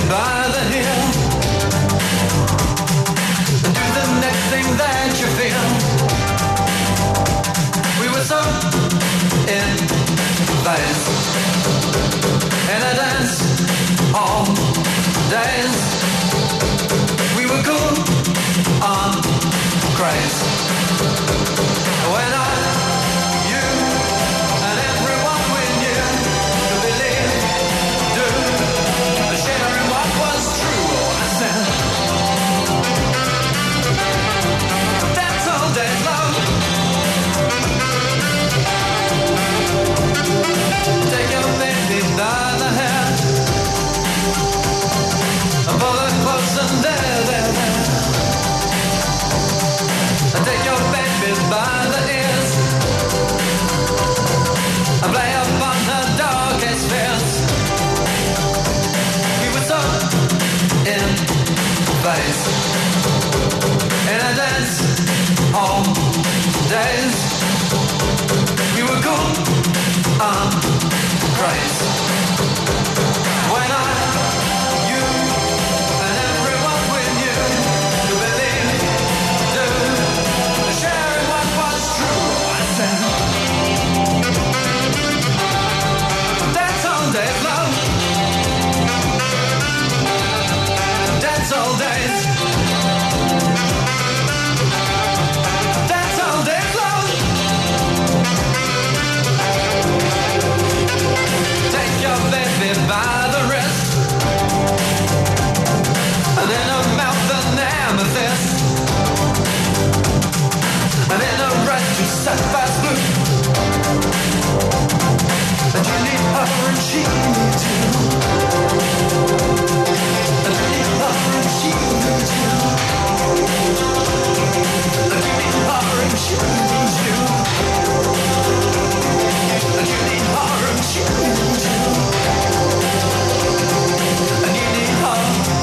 by the hill. Do the next thing that you feel. We were so in phase, and I danced all days. We were cool on craze. When you and everyone we knew to believe, do sharing what was true. I said, that's all days love. Take your baby by the hair and pull her close and there. Take your baby by the ears and play upon her darkest fears. We were so in phase, in a dance all days. We were cool on craze. When you and everyone we knew to believe, do sharing what was true. I said, that's all days love. That's all days. That's all days love. Take your baby by the wrist and in her mouth an amethyst, and in a red to sapphire's blue. And you need her and she needs you. And you need her and she needs you. And you need her and she needs you. And you need her and she needs you. And you need her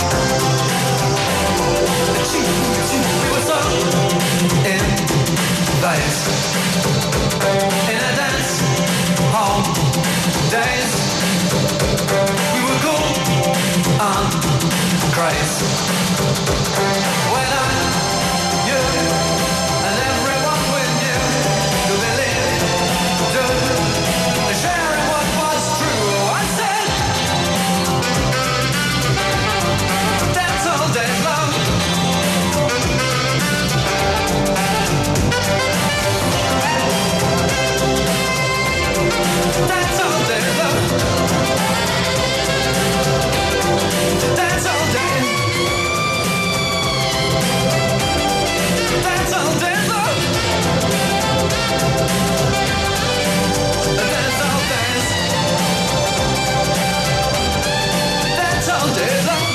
and she needs you. We were so in phase, in a dance hall days. We were cool on craze. When you and everyone we knew to believe, do sharing what was true. I said, that's all days love. That's all day love. That's all day. That's all day love. That's all days. That's all day love.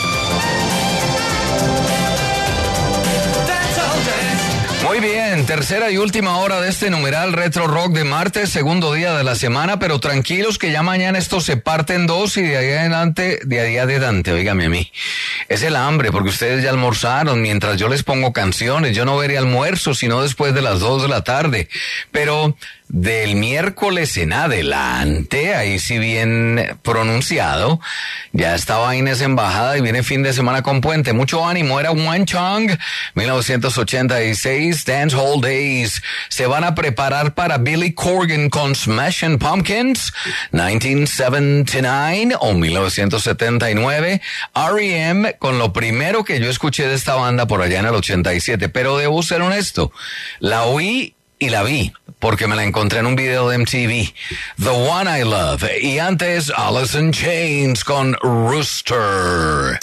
That's all days. Muy bien, tercera y última hora de este numeral Retro Rock de martes, segundo día de la semana, pero tranquilos que ya mañana esto se parte en dos y de ahí adelante, oígame a mí. Es el hambre, porque ustedes ya almorzaron mientras yo les pongo canciones. Yo no veré almuerzo sino después de las 2 de la tarde, pero del miércoles en adelante, ahí sí bien pronunciado, ya esta vaina es embajada y viene fin de semana con puente. Mucho ánimo, era One Chong, 1986, Dance Hall Days. Se van a preparar para Billy Corgan con Smashing Pumpkins, 1979 o 1979, R.E.M. con lo primero que yo escuché de esta banda por allá en el 87, pero debo ser honesto, la oí y la vi, porque me la encontré en un video de MTV. The One I Love. Y antes, Alice in Chains con Rooster.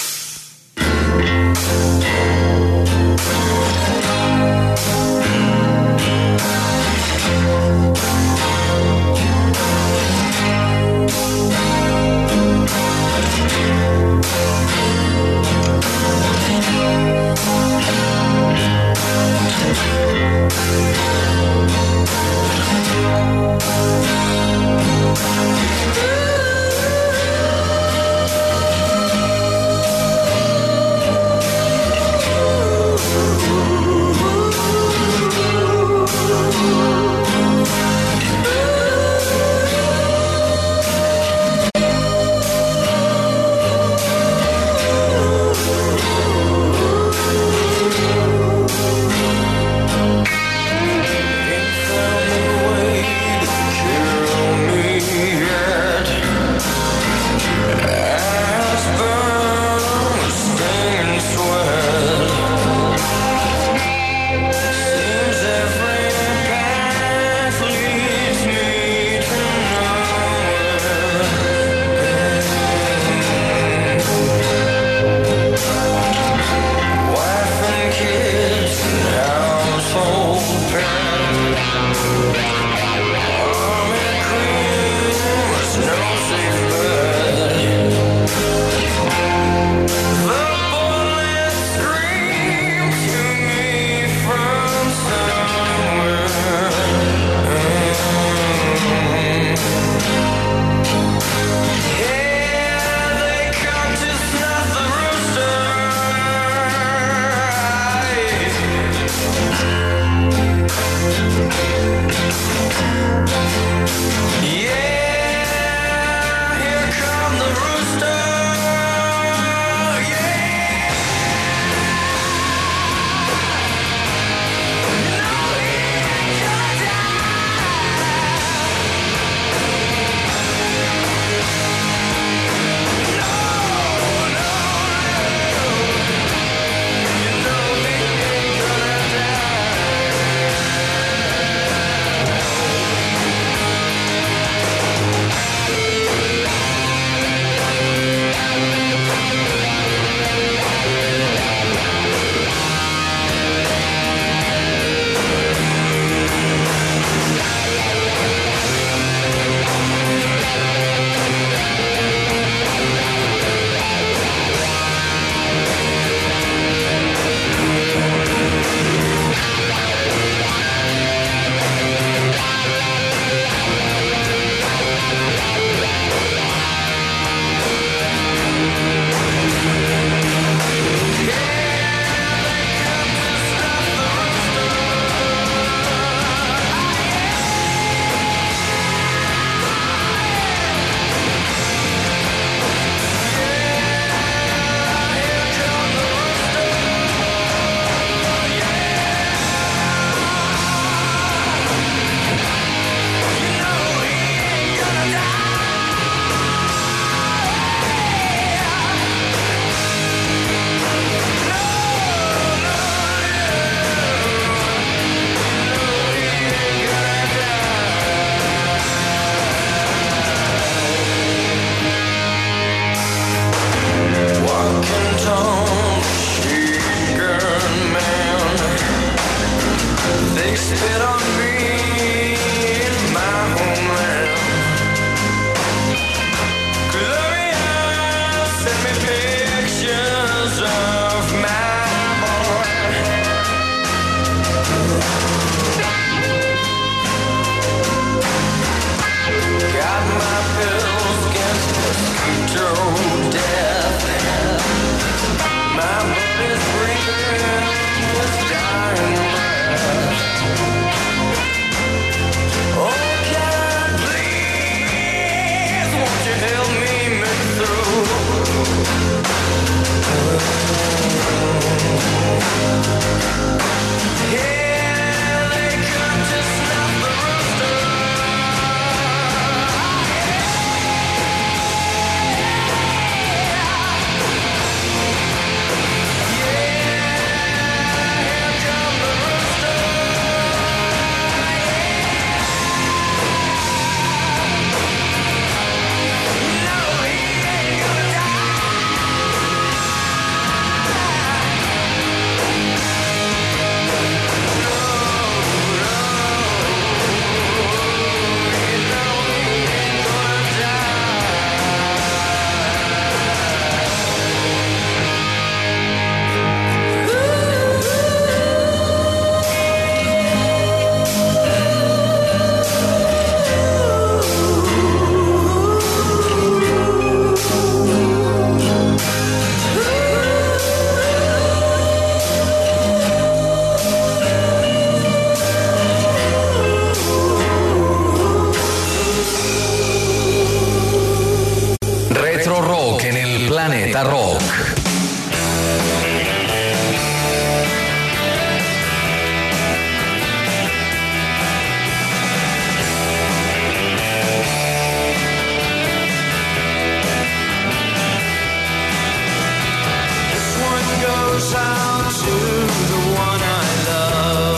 Retro Rock en el Planeta Rock. This one goes out to the one I love.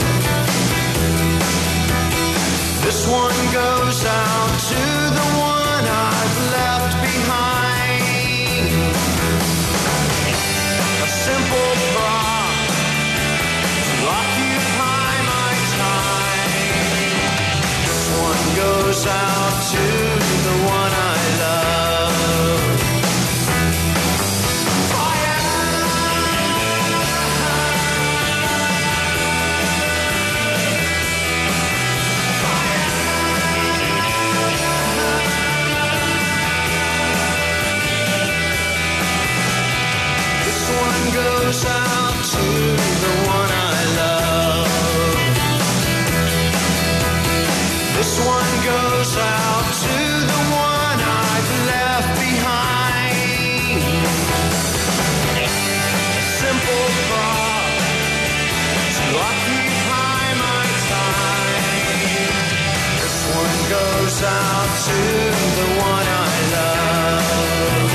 This one goes out to the one I've left behind. A simple prop to occupy my time. This one goes out to the one I love. Goes out to the one I love. This one goes out to the one I've left behind. A simple thought to occupy my time. This one goes out to the one I love.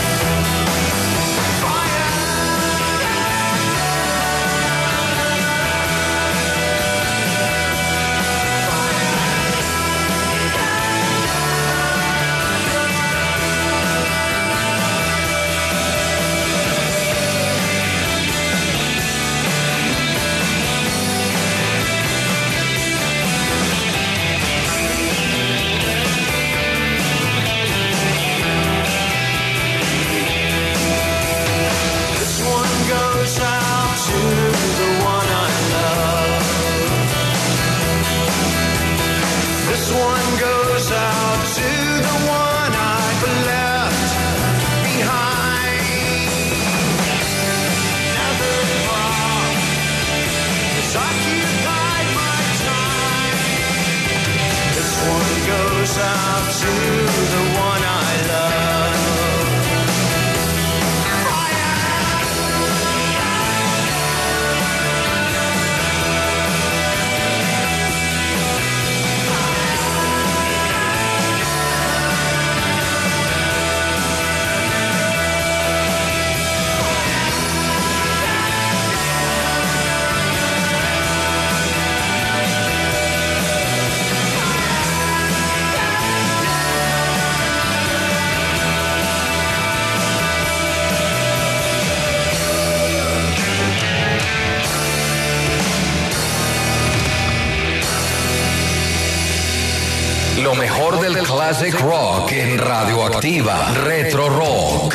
Lo mejor del classic rock en Radioactiva Retro Rock.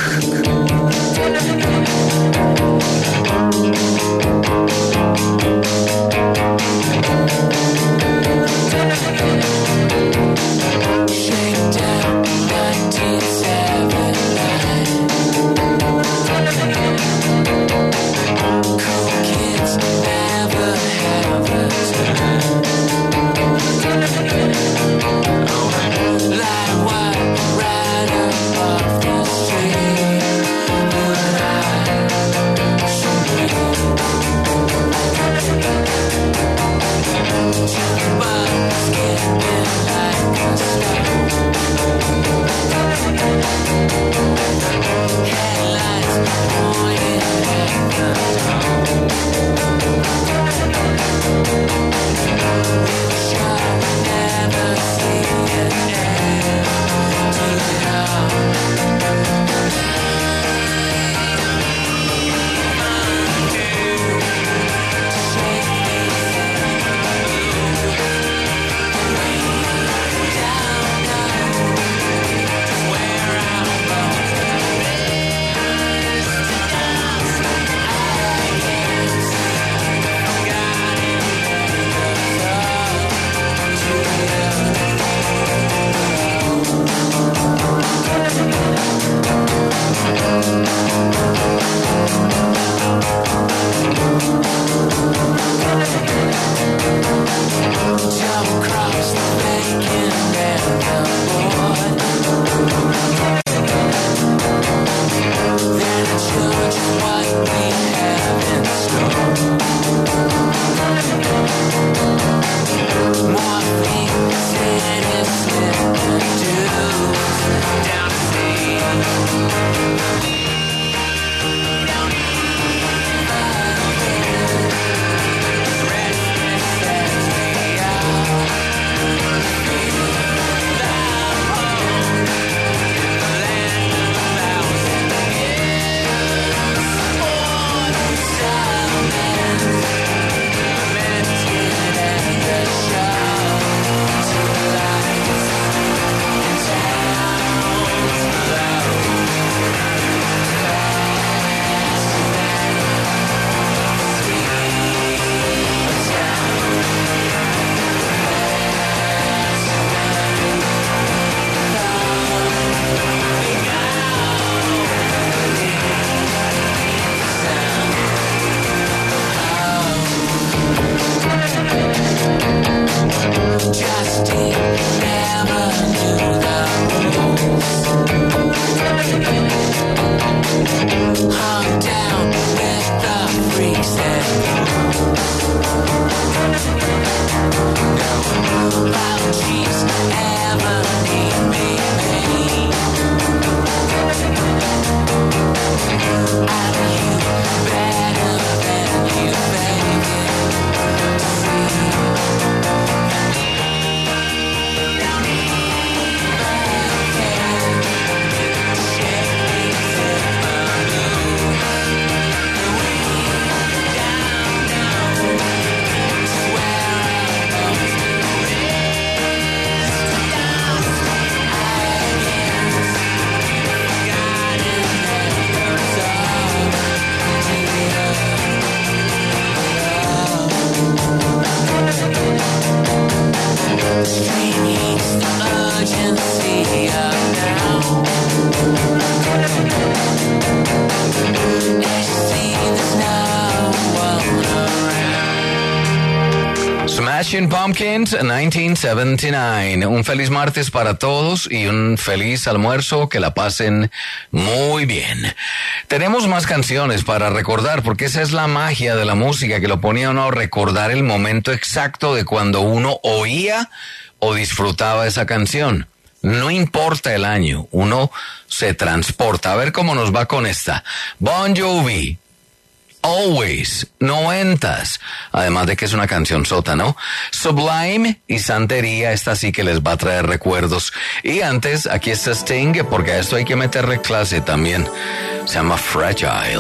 Smashing Pumpkins, 1979. Un feliz martes para todos y un feliz almuerzo. Que la pasen muy bien. Tenemos más canciones para recordar, porque esa es la magia de la música, que lo ponía uno a recordar el momento exacto de cuando uno oía o disfrutaba esa canción. No importa el año, uno se transporta. A ver cómo nos va con esta. Bon Jovi, Always, 90s. Además de que es una canción sota, ¿no? Sublime y Santería, esta sí que les va a traer recuerdos. Y antes, aquí está Sting, porque a esto hay que meterle clase también. Se llama Fragile.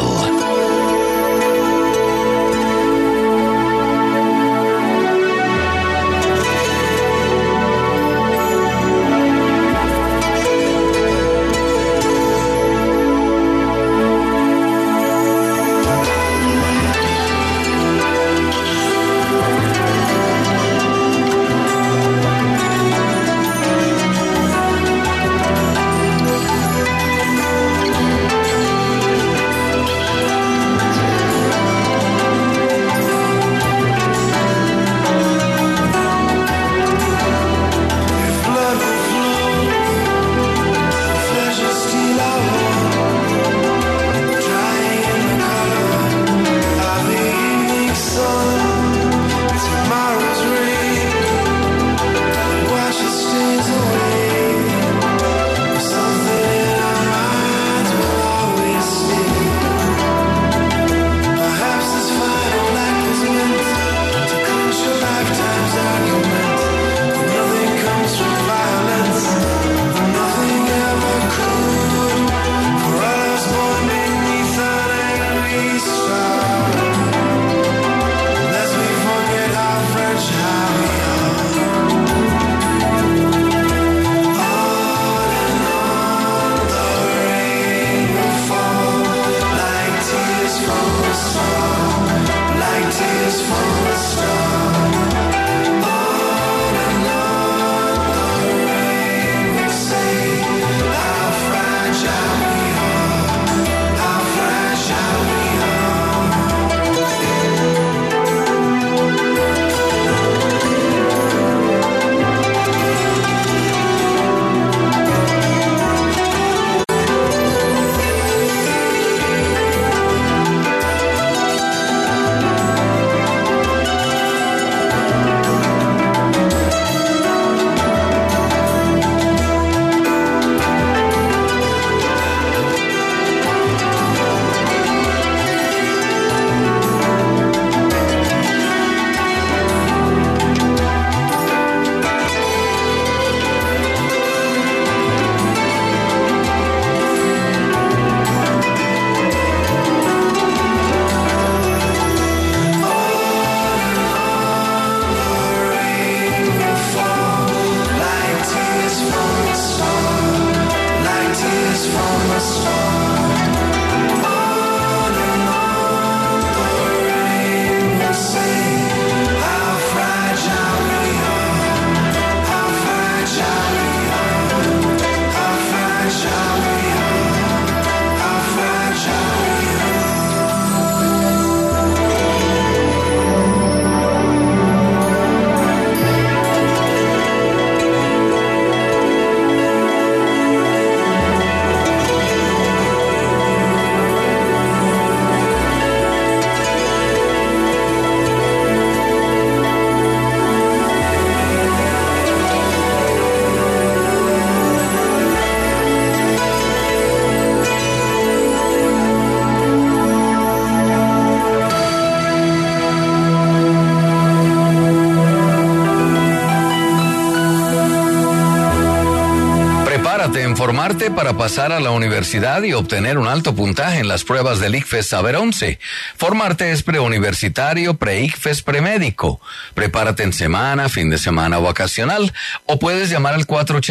Formarte para pasar a la universidad y obtener un alto puntaje en las pruebas del ICFES Saber 11. Formarte es preuniversitario, pre-ICFES, premédico. Prepárate en semana, fin de semana o vacacional. O puedes llamar al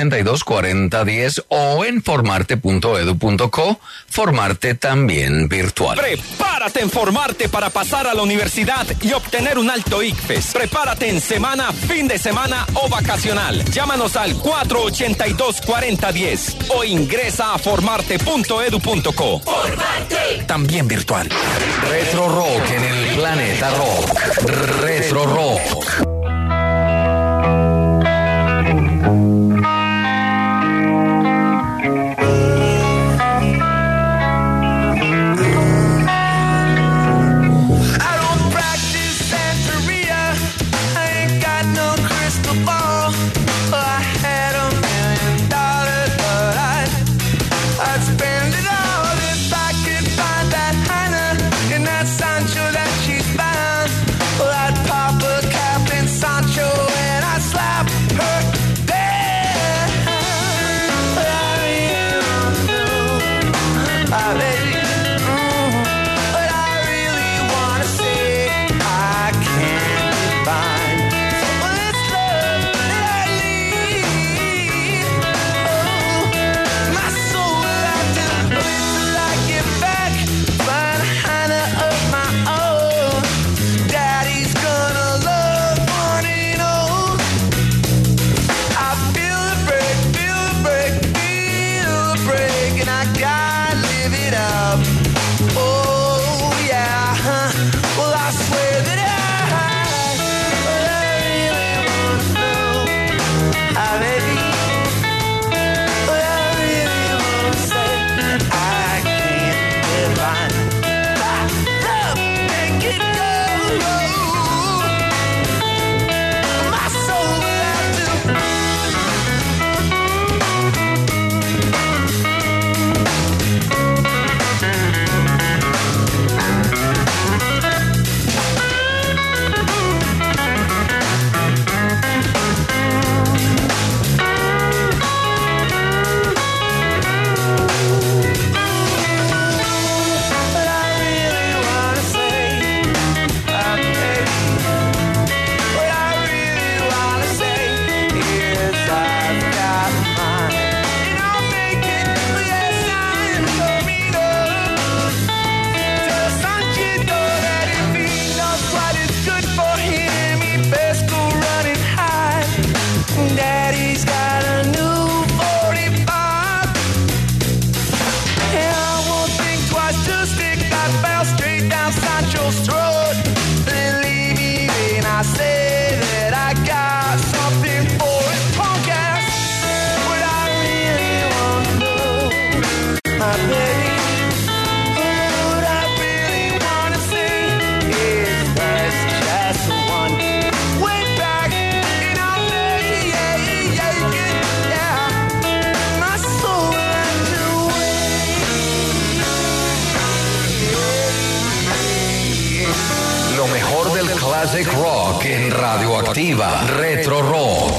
482-4010 o en formarte.edu.co. Formarte también virtual. Prepárate en Formarte para pasar a la universidad y obtener un alto ICFES. Prepárate en semana, fin de semana o vacacional. Llámanos al 482-4010 o ingresa a formarte.edu.co. Formarte. También virtual. Retro Rock en el planeta rock. Retro Rock. it up. Oh yeah, well I swear that I really wanna know how they be. Well, I really wanna say I can't define love and get go. My soul will have to. But I really wanna say, baby, what I really wanna say is I've got mine, and I'll make it. Yes, I'm coming up. Tell Sanchito that if he knows what is good for him, he best go run and hide. Daddy's got a new 45. And I won't think twice to stick that bell straight down Sancho's throat. Believe me when I say that I got something for his punk ass. What I really want to know, my baby, what I really want to say is there's just one way back, and I'll make my soul and to Lo mejor del classic rock en Radioactiva. Retro Rock.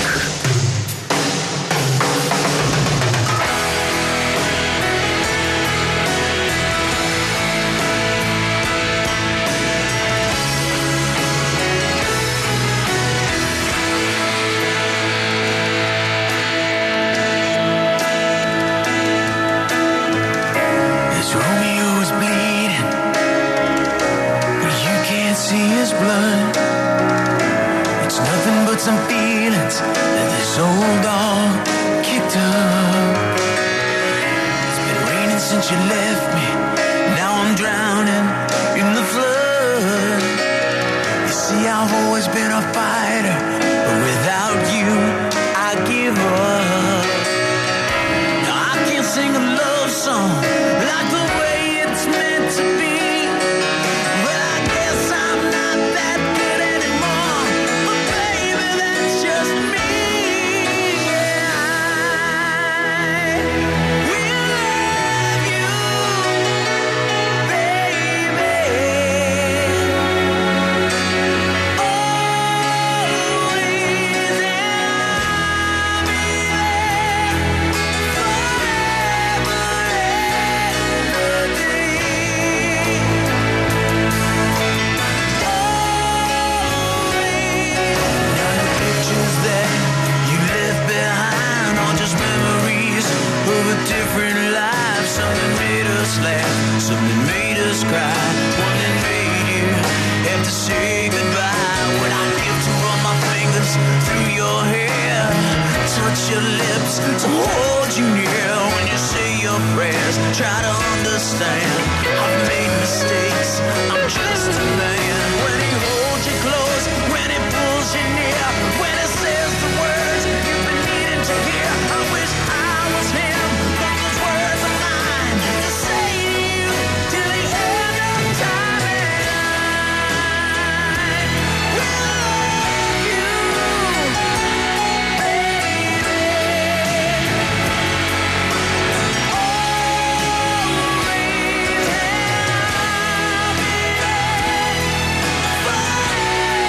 As Romeo is bleeding, but you can't see his blood. It's nothing but some feelings that this old dog kicked up. It's been raining since you left me. Now I'm drowning in the flood. You see, I've always been a fighter, but without you, I give up. Now I can't sing a love song like the way it's meant to be. But I guess I'm not that good anymore. But baby, that's just me. I will love you, baby. Always, and I'll be there forever and a day. Now the pictures that you left behind are just memories of a different life. Something made us laugh, something made us cry, one that made you have to say goodbye. When I give to run my fingers through your hair, touch your lips to hold you near. When you say your prayers, try to understand. I've made mistakes, I'm just a man. When he holds you close, when he pulls you near, when he says the words you've been needing to hear. I wish I was him, but those words are mine to say to you till the end of time. And I will love you, baby. Always, and I'll be there forever.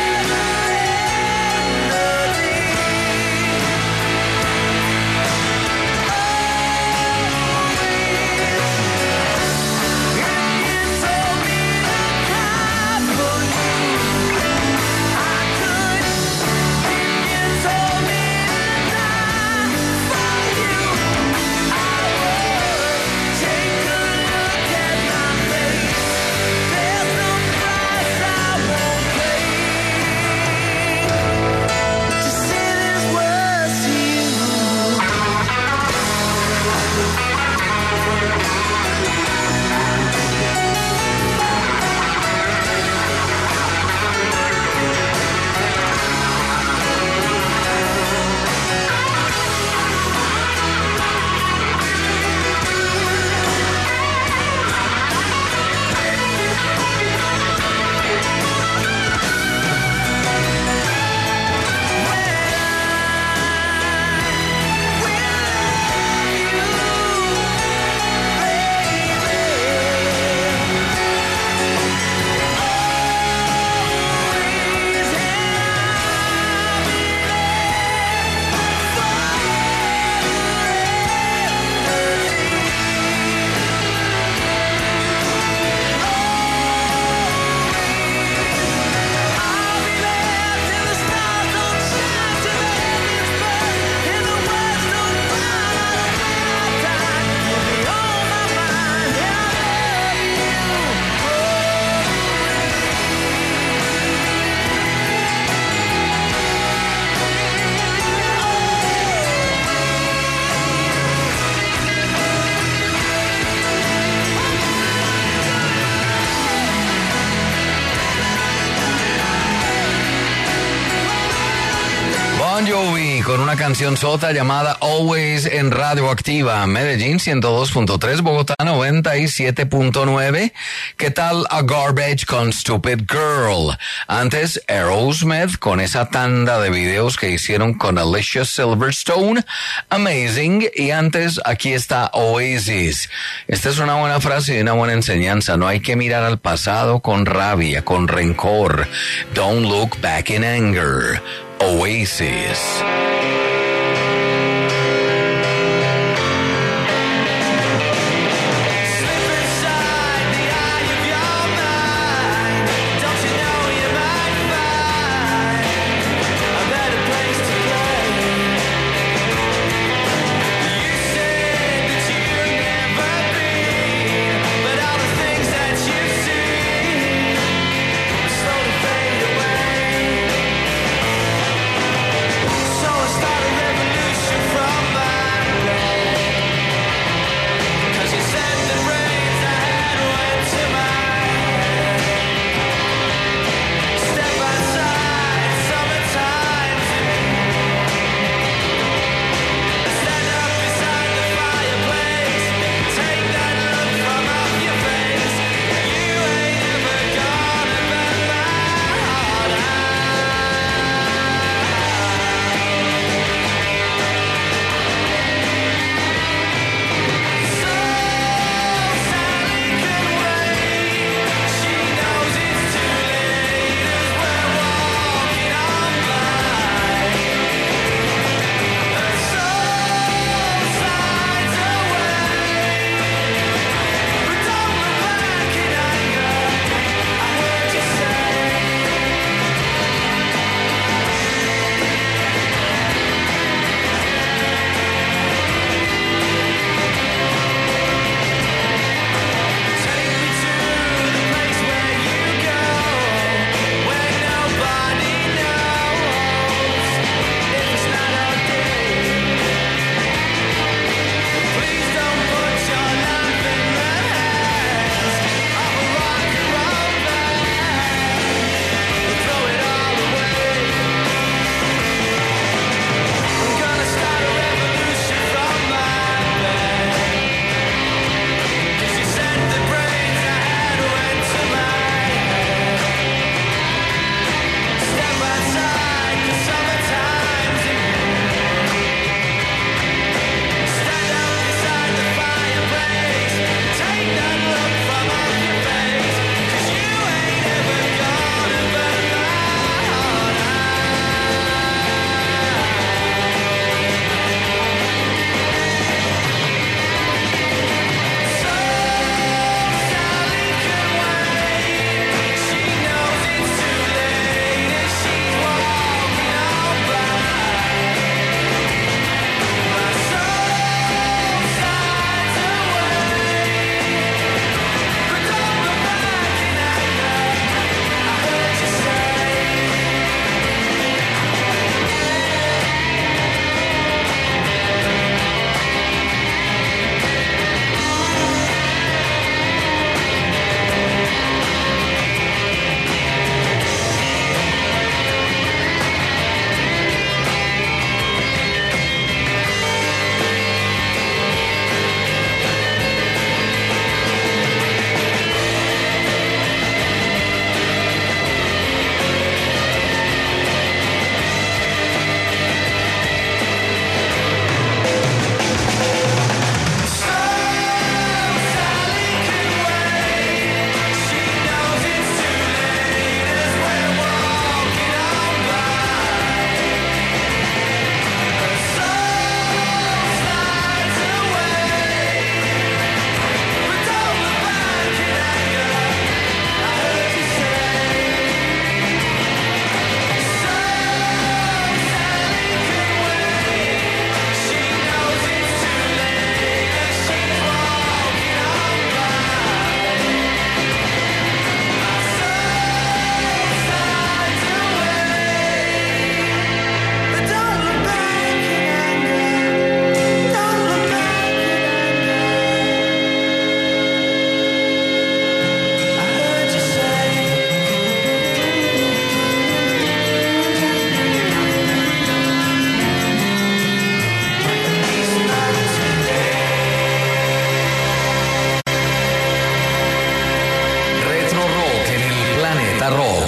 con una canción sota llamada Always en Radioactiva. Medellín 102.3, Bogotá 97.9. ¿Qué tal A Garbage con Stupid Girl? Antes Aerosmith con esa tanda de videos que hicieron con Alicia Silverstone, Amazing. Y antes aquí está Oasis. Esta es una buena frase y una buena enseñanza. No hay que mirar al pasado con rabia, con rencor. Don't look back in anger. Oasis. So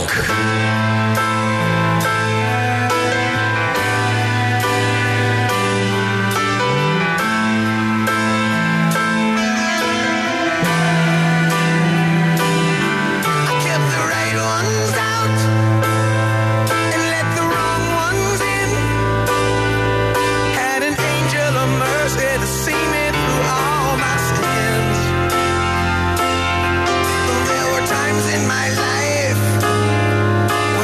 Rock. In my life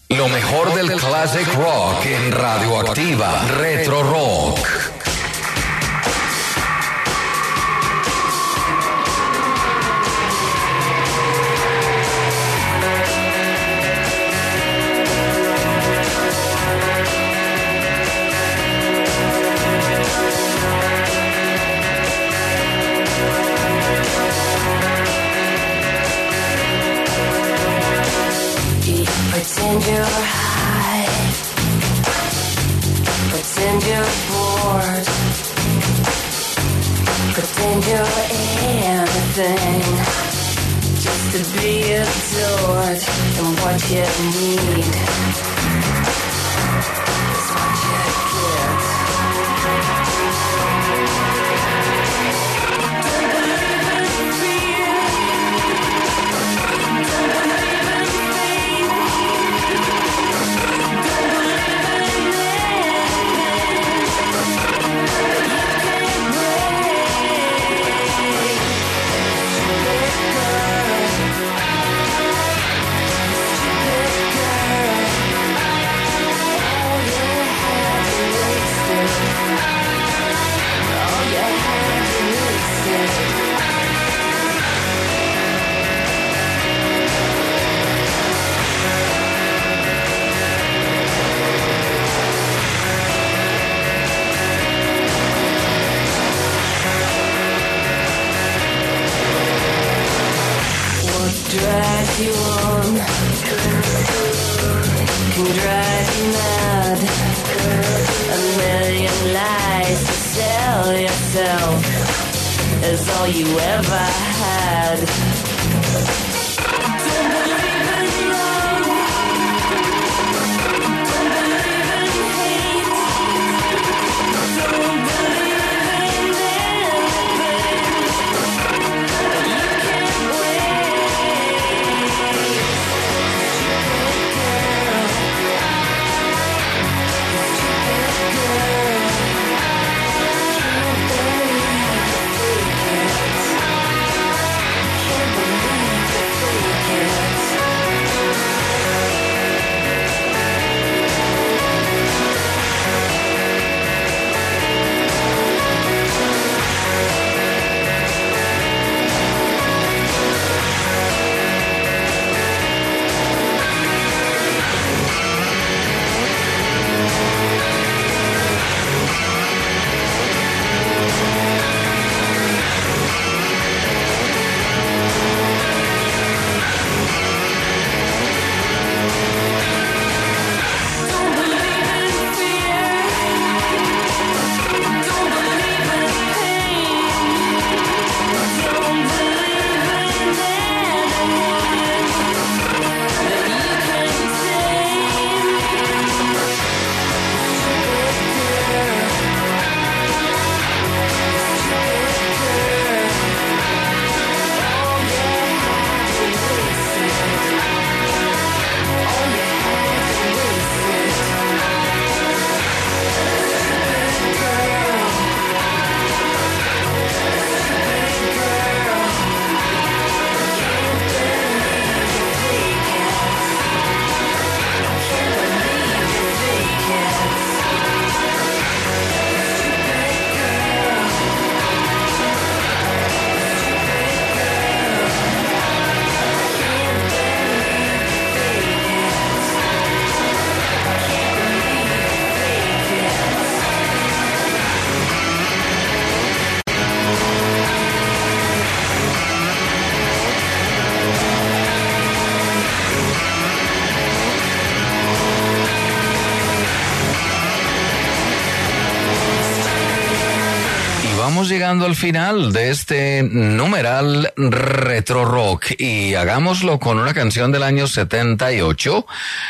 Lo mejor del classic rock en Radioactiva Retro Rock. Pretend you're high, pretend you're bored, pretend you're anything, just to be adored. And what you need is what you get. Drive you on, can drive you mad. A million lies to sell yourself is all you ever had. Don't believe in love, don't believe in hate, don't believe in anything. You can't wait. Estamos llegando al final de este numeral retro rock y hagámoslo con una canción del año 78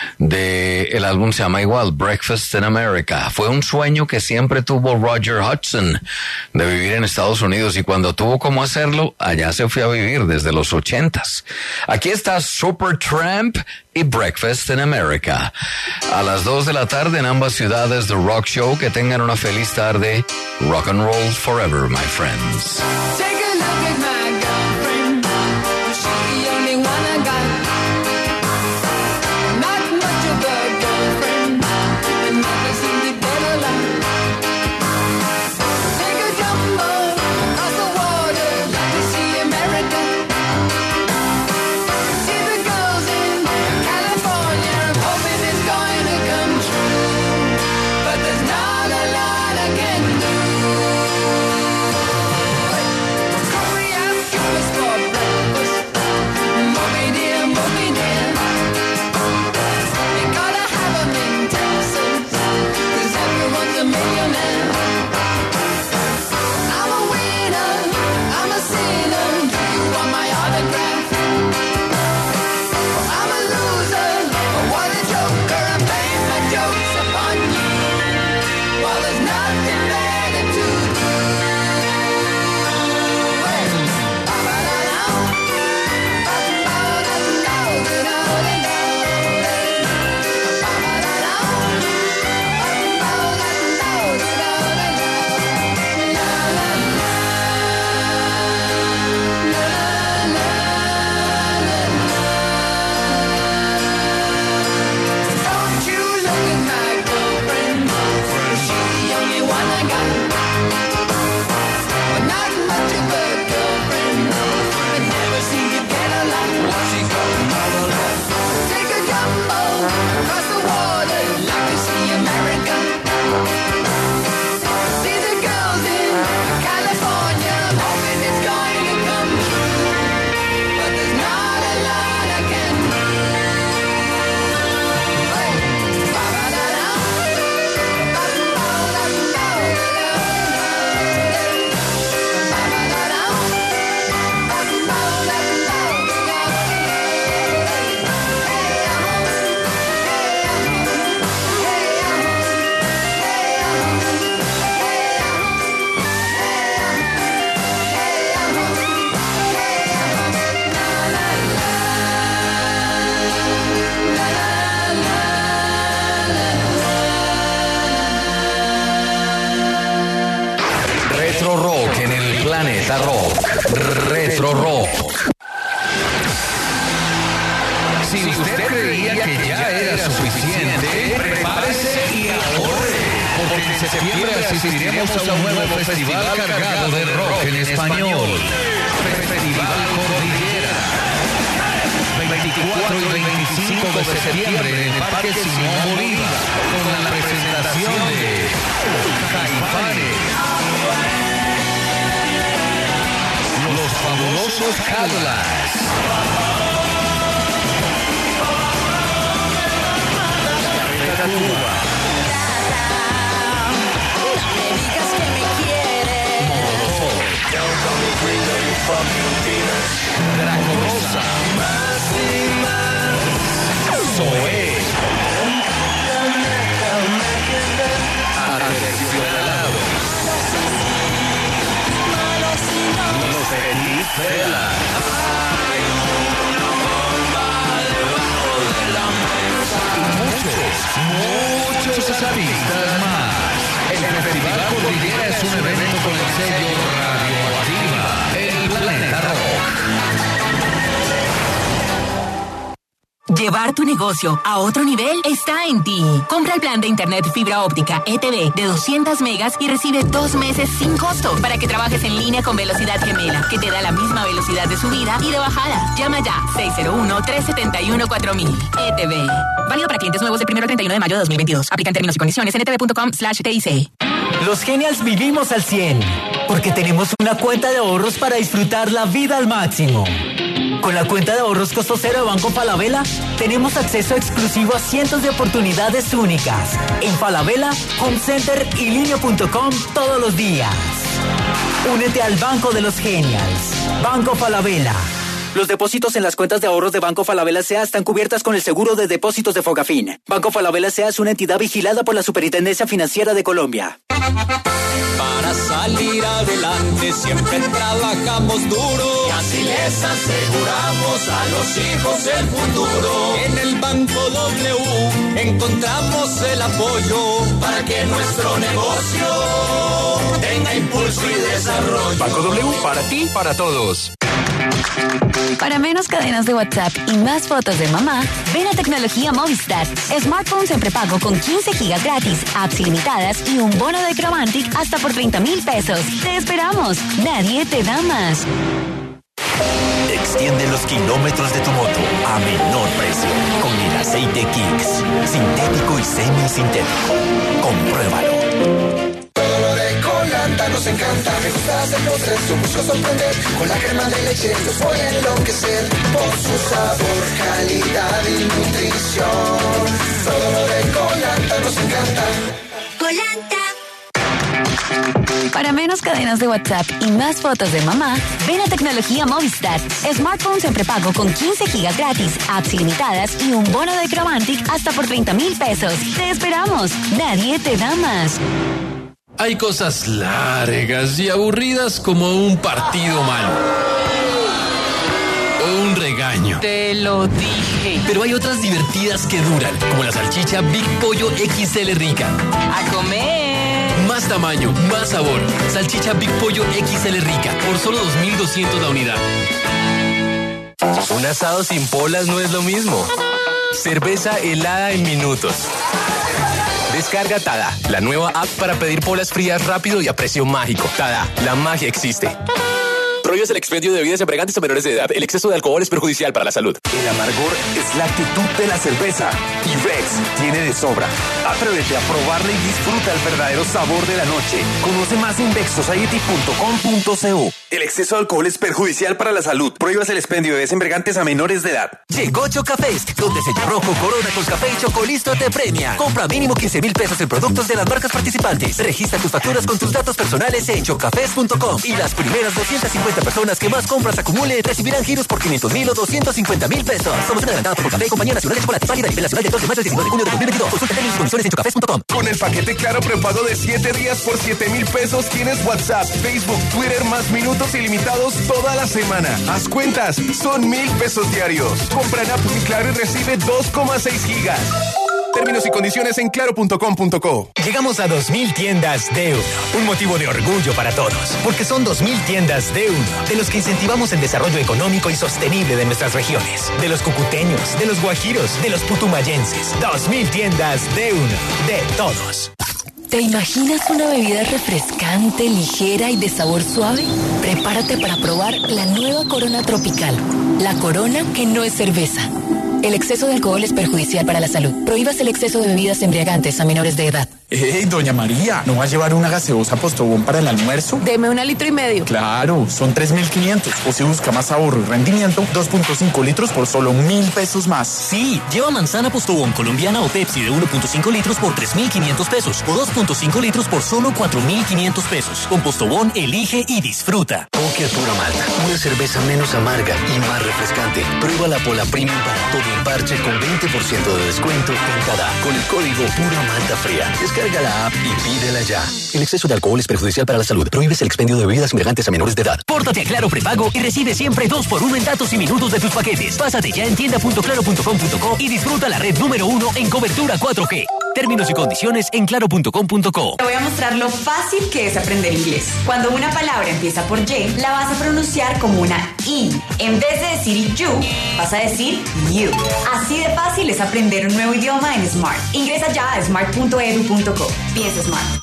el álbum se llama igual, Breakfast in America. Fue un sueño que siempre tuvo Roger Hudson de vivir en Estados Unidos y cuando tuvo cómo hacerlo, allá se fue a vivir desde los 80s. Aquí está Supertramp y Breakfast in America. A las 2 de la tarde en ambas ciudades, The Rock Show. Que tengan una feliz tarde. Rock and roll forever, my friends. Take a look at my girlfriend. She's the only one I got. Not much of a Planeta Rock, Retro Rock. Si usted creía que ya era suficiente, prepárese y ahorre, porque en septiembre asistiremos a un nuevo festival cargado de rock en español. Festival Cordillera. 24 y 25 de septiembre en el Parque Simón Bolívar, con la presentación de Caifanes, Los Fabulosos Cadillacs, Cuba, Draco Rosa, Zoé, Aterciopelado, Los Petit Fela, y muchos artistas más. El Festival Cordillera es un evento con el sello Radioactiva, el Planeta Rock. Llevar tu negocio a otro nivel está en ti. Compra el plan de internet fibra óptica ETV de 200 megas y recibe 2 meses sin costo para que trabajes en línea con velocidad gemela, que te da la misma velocidad de subida y de bajada. Llama ya 601-371-4000. ETV. Válido para clientes nuevos del 1 al 31 de mayo de 2022. Aplican términos y condiciones en etv.com/TIC. Los Genials vivimos al 100, porque tenemos una cuenta de ahorros para disfrutar la vida al máximo. Con la cuenta de ahorros costo cero de Banco Falabella, tenemos acceso exclusivo a cientos de oportunidades únicas en Falabella, Home Center y linio.com todos los días. Únete al Banco de los Genials. Banco Falabella. Los depósitos en las cuentas de ahorros de Banco Falabella S.A. están cubiertas con el seguro de depósitos de Fogafín. Banco Falabella S.A. es una entidad vigilada por la Superintendencia Financiera de Colombia. Para salir adelante siempre trabajamos duro y así les aseguramos a los hijos el futuro. En el Banco W encontramos el apoyo para que nuestro negocio tenga impulso y desarrollo. Banco W, para ti, para todos. Para menos cadenas de WhatsApp y más fotos de mamá, ven a Tecnología Movistar. Smartphones en prepago con 15 gigas gratis, apps ilimitadas y un bono de Cromantic hasta por 30,000 pesos. ¡Te esperamos! Nadie te da más. Extiende los kilómetros de tu moto a menor precio con el aceite Kicks. Sintético y semisintético. Compruébalo. Todo lo de Colanta nos encanta. Me gusta hacer postres, yo busco sorprender. Con la crema de leche los voy a enloquecer. Por su sabor, calidad y nutrición. Todo lo de Colanta nos encanta. Colanta. Para menos cadenas de WhatsApp y más fotos de mamá, ven a Tecnología Movistar. Smartphones en prepago con 15 gigas gratis, apps ilimitadas y un bono de Cromantic hasta por 30,000 pesos. ¡Te esperamos! Nadie te da más. Hay cosas largas y aburridas como un partido malo. O un regaño. Te lo dije. Pero hay otras divertidas que duran, como la salchicha Big Pollo XL Rica. A comer. Más tamaño, más sabor. Salchicha Big Pollo XL Rica, por solo 2,200 la unidad. Un asado sin polas no es lo mismo. Cerveza helada en minutos. Descarga Tada, la nueva app para pedir polas frías rápido y a precio mágico. Tada, la magia existe. Prohíbes el expendio de bebidas embriagantes a menores de edad. El exceso de alcohol es perjudicial para la salud. El amargor es la actitud de la cerveza y Rex tiene de sobra. Atrévete a probarla y disfruta el verdadero sabor de la noche. Conoce más en vexsociety.com.co. El exceso de alcohol es perjudicial para la salud. Prohíbas el expendio de bebidas embriagantes a menores de edad. Llegó Chocafest, donde Sello Rojo, Corona, Café y Chocolisto te premia. Compra mínimo 15,000 pesos en productos de las marcas participantes. Registra tus facturas con tus datos personales en chocafest.com y las primeras 250 personas que más compras acumule recibirán giros por 500,000 o 250,000 pesos. Promoción adelantada por Café, Compañía Nacional de Chocolate, válida a nivel nacional del 2 de mayo al 19 de junio de 2022. Consulta términos y condiciones en chocafest.com. Con el paquete Claro prepago de 7 días por 7,000 pesos tienes WhatsApp, Facebook, Twitter más minutos ilimitados toda la semana. Haz cuentas, son 1,000 pesos diarios. Compra en App Mi Claro y recibe 2,6 gigas. Términos y condiciones en claro.com.co. Llegamos a 2000 tiendas de uno. Un motivo de orgullo para todos. Porque son 2000 tiendas de uno. De los que incentivamos el desarrollo económico y sostenible de nuestras regiones. De los cucuteños, de los guajiros, de los putumayenses. 2000 tiendas de uno. De todos. ¿Te imaginas una bebida refrescante, ligera y de sabor suave? Prepárate para probar la nueva Corona Tropical. La Corona que no es cerveza. El exceso de alcohol es perjudicial para la salud. Prohíbas el exceso de bebidas embriagantes a menores de edad. ¡Ey, doña María! ¿No va a llevar una gaseosa Postobón para el almuerzo? Deme 1,5 litros. Claro, son 3.500. O si busca más ahorro y rendimiento, 2.5 litros por solo 1.000 pesos más. Sí, lleva manzana Postobón colombiana o Pepsi de 1.5 litros por 3.500 pesos. O 2.5 litros por solo 4.500 pesos. Con Postobón, elige y disfruta. Poker Pura Malta, una cerveza menos amarga y más refrescante. Prueba la Pola Premium para todo el parche con 20% de descuento en cada. Con el código Pura Malta Fría. Descarga la app y pídela ya. El exceso de alcohol es perjudicial para la salud. Prohíbes el expendio de bebidas embriagantes a menores de edad. Pórtate a Claro Prepago y recibe siempre 2x1 en datos y minutos de tus paquetes. Pásate ya en tienda.claro.com.co y disfruta la red número 1 en cobertura 4G. Términos y condiciones en claro.com.co. Te voy a mostrar lo fácil que es aprender inglés. Cuando una palabra empieza por Y, la vas a pronunciar como una I. En vez de decir you, vas a decir you. Así de fácil es aprender un nuevo idioma en Smart. Ingresa ya a smart.edu.co. Piensa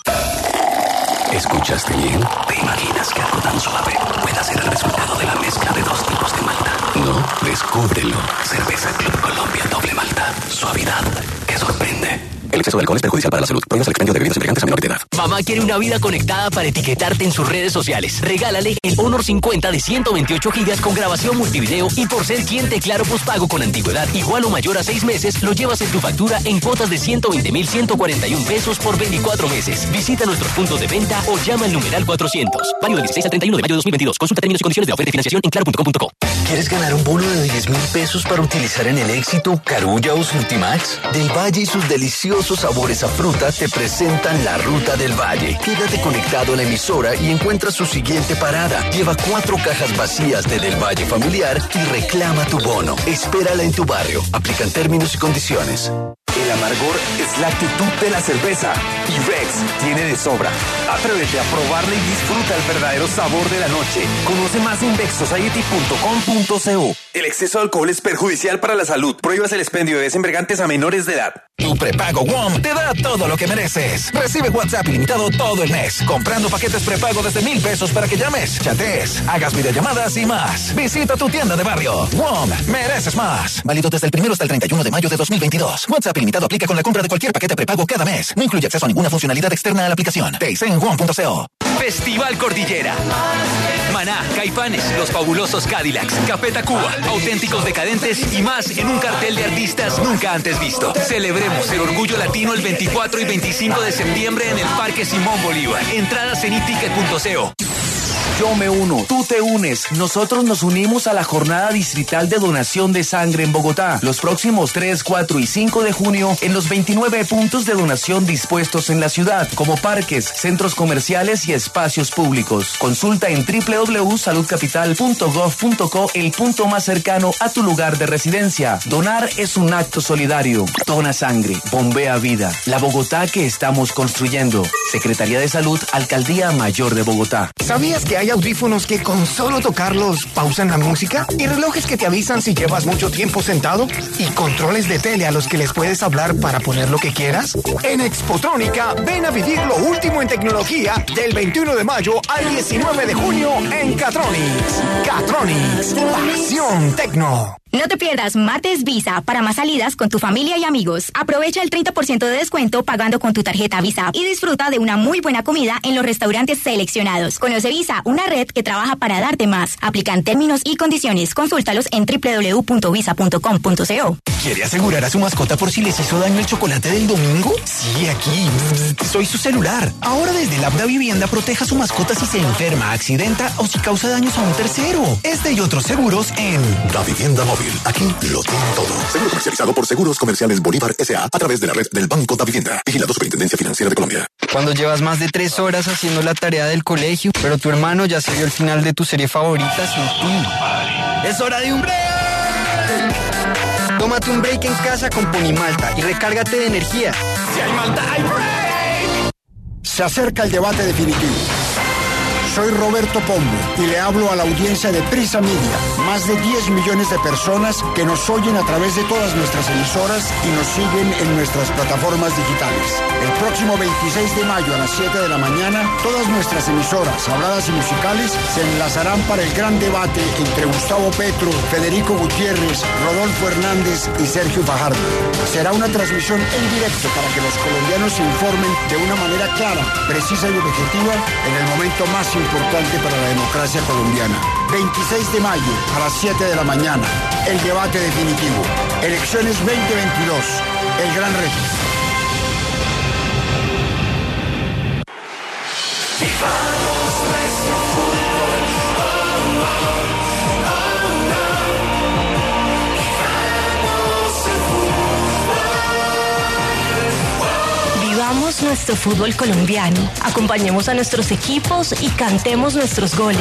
Smart. ¿Escuchaste bien? ¿Te imaginas que algo tan suave pueda ser el resultado de la mezcla de dos tipos de malta? No, descúbrelo. Cerveza Club Colombia Doble Malta. Suavidad que sorprende. El exceso de alcohol es perjudicial para la salud. Prohíbas el expendio de bebidas embriagantes a menores de edad. Mamá quiere una vida conectada para etiquetarte en sus redes sociales. Regálale el Honor 50 de 128 gigas con grabación multivideo y por ser cliente Claro Postpago con antigüedad igual o mayor a 6 meses, lo llevas en tu factura en cuotas de 120.141 pesos por 24 meses. Visita nuestros puntos de venta o llama al numeral 400. Válido del 16 al 31 de mayo de 2022. Consulta términos y condiciones de la oferta de financiación en claro.com.co. ¿Quieres ganar un bono de 10.000 pesos para utilizar en el Éxito, Carulla o Surtimax? Del Valle y sus deliciosos sabores a fruta te presentan la Ruta del Valle. Quédate conectado a la emisora y encuentra su siguiente parada. Lleva 4 cajas vacías de Del Valle familiar y reclama tu bono. Espérala en tu barrio. Aplican términos y condiciones. El amargor es la actitud de la cerveza y Rex tiene de sobra. Atrévete a probarla y disfruta el verdadero sabor de la noche. Conoce más en vexsociety.com.co. El exceso de alcohol es perjudicial para la salud. Prohíbas el expendio de bebidas embriagantes a menores de edad. Tu prepago WOM te da todo lo que mereces. Recibe WhatsApp ilimitado todo el mes, comprando paquetes prepago desde 1,000 pesos para que llames, chatees, hagas videollamadas y más. Visita tu tienda de barrio. WOM, mereces más. Válido desde el 1 hasta el 31 de mayo de 2022. WhatsApp ilimitado aplica con la compra de cualquier paquete prepago cada mes. No incluye acceso a ninguna funcionalidad externa a la aplicación. Te dice en WOM.co. Festival Cordillera. Maná, Caifanes, Los Fabulosos Cadillacs, Café Tacuba, Auténticos Decadentes y más en un cartel de artistas nunca antes visto. Celebremos el orgullo latino el 24 y 25 de septiembre en el Parque Simón Bolívar. Entradas en iticket.co. Yo me uno, tú te unes, nosotros nos unimos a la jornada distrital de donación de sangre en Bogotá, los próximos 3, 4 y 5 de junio en los 29 puntos de donación dispuestos en la ciudad, como parques, centros comerciales y espacios públicos. Consulta en www.saludcapital.gov.co el punto más cercano a tu lugar de residencia. Donar es un acto solidario. Dona sangre, bombea vida. La Bogotá que estamos construyendo. Secretaría de Salud, Alcaldía Mayor de Bogotá. ¿Sabías que hay audífonos que con solo tocarlos pausan la música? ¿Y relojes que te avisan si llevas mucho tiempo sentado? ¿Y controles de tele a los que les puedes hablar para poner lo que quieras? En Expotrónica, ven a vivir lo último en tecnología del 21 de mayo al 19 de junio en Catronics. Catronics, pasión tecno. No te pierdas Martes Visa para más salidas con tu familia y amigos. Aprovecha el 30% de descuento pagando con tu tarjeta Visa y disfruta de una muy buena comida en los restaurantes seleccionados. Conoce Visa, una red que trabaja para darte más. Aplican términos y condiciones. Consúltalos en www.visa.com.co. ¿Quiere asegurar a su mascota por si les hizo daño el chocolate del domingo? Sí, aquí. Soy su celular. Ahora desde el app Da Vivienda proteja a su mascota si se enferma, accidenta o si causa daños a un tercero. Este y otros seguros en Da Vivienda Móvil. Aquí lo tiene todo. Seguro comercializado por Seguros Comerciales Bolívar S.A. a través de la red del Banco Da Vivienda. Vigilado Superintendencia Financiera de Colombia. Cuando llevas más de 3 horas haciendo la tarea del colegio, pero tu hermano ya se vio el final de tu serie favorita sin ti. ¡Es hora de un break! Tómate un break en casa con Ponimalta y recárgate de energía. Si hay malta, hay break. Se acerca el debate definitivo. Soy Roberto Pombo y le hablo a la audiencia de Prisa Media. Más de 10 millones de personas que nos oyen a través de todas nuestras emisoras y nos siguen en nuestras plataformas digitales. El próximo 26 de mayo a las 7 de la mañana, todas nuestras emisoras, habladas y musicales, se enlazarán para el gran debate entre Gustavo Petro, Federico Gutiérrez, Rodolfo Hernández y Sergio Fajardo. Será una transmisión en directo para que los colombianos se informen de una manera clara, precisa y objetiva en el momento más importante para la democracia colombiana. 26 de mayo a las 7 de la mañana. El debate definitivo. Elecciones 2022. El gran reto. Vivamos nuestro fútbol colombiano, acompañemos a nuestros equipos y cantemos nuestros goles.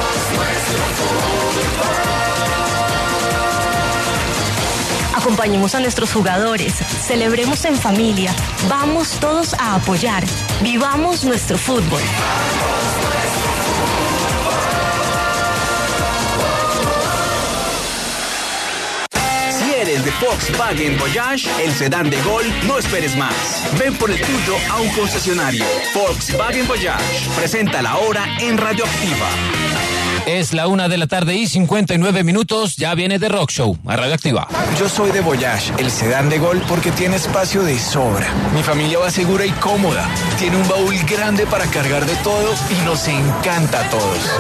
Acompañemos a nuestros jugadores, celebremos en familia, vamos todos a apoyar, vivamos nuestro fútbol. De Volkswagen Voyage, el sedán de Gol, no esperes más. Ven por el tuyo a un concesionario. Volkswagen Voyage, presenta la hora en Radioactiva. Es la 1:59 p.m. Ya viene The Rock Show a Radioactiva. Yo soy de Voyage, el sedán de Gol, porque tiene espacio de sobra. Mi familia va segura y cómoda. Tiene un baúl grande para cargar de todo y nos encanta a todos.